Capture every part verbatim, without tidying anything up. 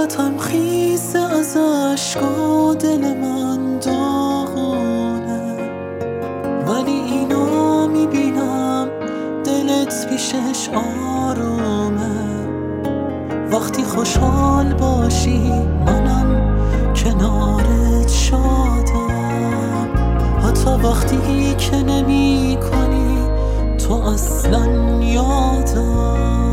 صورتم خیسه از عشق و دل من داغونه، ولی اینا میبینم دلت پیشش آرومه. وقتی خوشحال باشی منم کنارت شادم، حتی وقتی که نمی کنی تو اصلا یادم.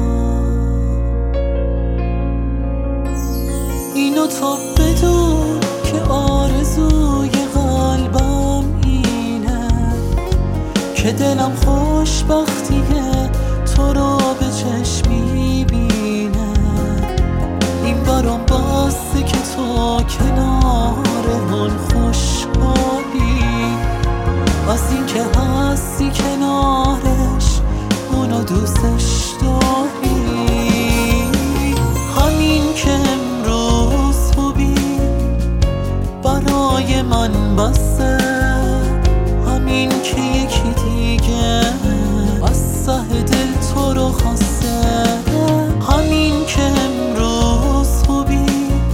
اینو تا بدون که آرزوی قلبم اینه که دلم خوشبختیه تو رو به چشم میبینه. این برام بسته که تو کنار من خوشحالی، از این که هستی کنارش اونو دوستش داری. همین که امروز خوبی برای من بسه، همین که یکی دیگه از ته دل تو رو خواسته. همین که امروز خوبی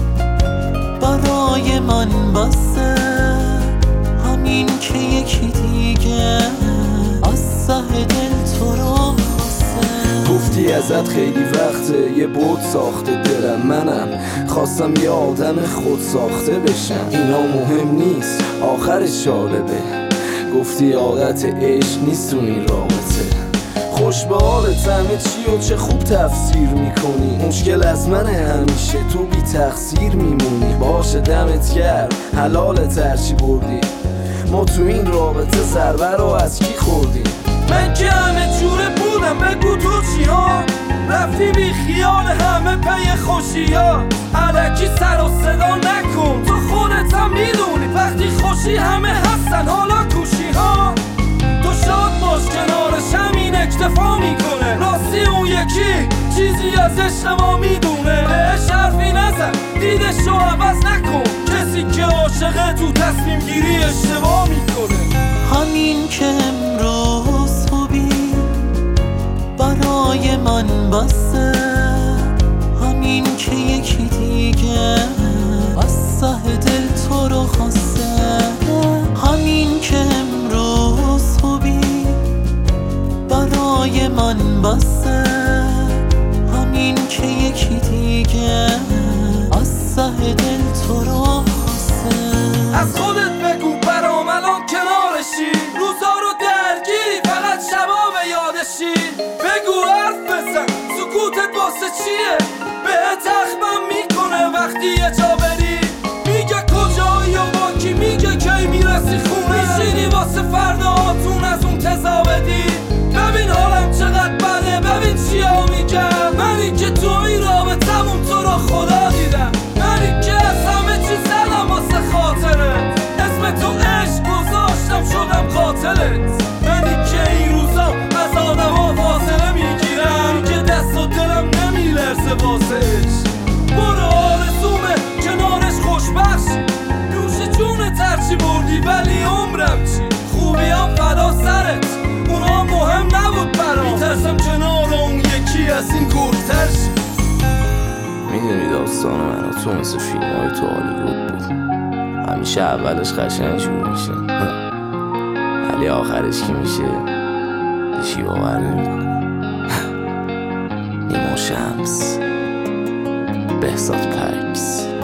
برای من بسه، همین که یکی دیگه از ته دل تو رو خواسته. گفتی ازت خیلی وقته یه بود ساخته دلم، منم خواستم یه آدم خود ساخته بشم. اینا مهم نیست آخرش جالبه، گفتی عادت عشق نیست تو این رابطه. خوش به حالت همه چی و چه خوب تفسیر میکنی، مشکل از منه همیشه تو بی تقصیر میمونی. باشه دمت گرم حلالت هرچی بردی، ما تو این رابطه ضربه رو از کی خوردی؟ من که همه جوره بودم بگو تو چی ها، رفتی بی خیال همه پی خوشی ها. الکی سر و صدا نکن تو خودت هم میدونی وقتی خوشی همه هستن حالا کوشی ها. تو شاد باش کنارش همین اکتفا میکنه، راستی اون یکی چیزی از عشق ما میدونه. بهش حرفی نزن دیدش رو عوض نکن، کسی که عاشقه تو تصمیم گیری اشتباه میکنه. همین که امروز خوبی برای من بسه، همین که یکی دیگه از ته دل تو رو خواسته. همین که امروز خوبی برای من بسه، همین که یکی دیگه از ته دل تو رو خواسته. از خودت بگو برام الان کنارشی، روزا رو درگیری فقط شبا به یادشی. بگو حرف بزن سکوتت واسه چیه، بهت اخمم میکنه وقتی یه جا بری. میگه کجایی و با کی، میگه کی میرسی خونه، میشینی واسه فرداهاتون از اون تزا بدی. ببین حالم چقدر بده ببین چیا میگم، منی که تو این رابطمون تو رو خدا دیدم. منی که از همه چی زدم واسه خاطرت، اسم تو عشق گذاشتم شدم قاتلت. منی که این روزا از آدم ها فاصله میگیرم، که دست و دلم نمیلرزه واسه عشق. برو آرزومه کنارش خوشبخش، نوش جون ترچی بردی ولی عمرم چی. خوبی هم فدا سرت اونا مهم نبود برام، میترسم کنار اون یکی از این گرتر شی. میدونی داستان من و تو مثل فیلم های تو هالیوود بود، همیشه اولش قشنگ شروع میشه ولی آخرش کی میشه هیچی باور نمیکنه. نیما شمس، بهزاد پکس.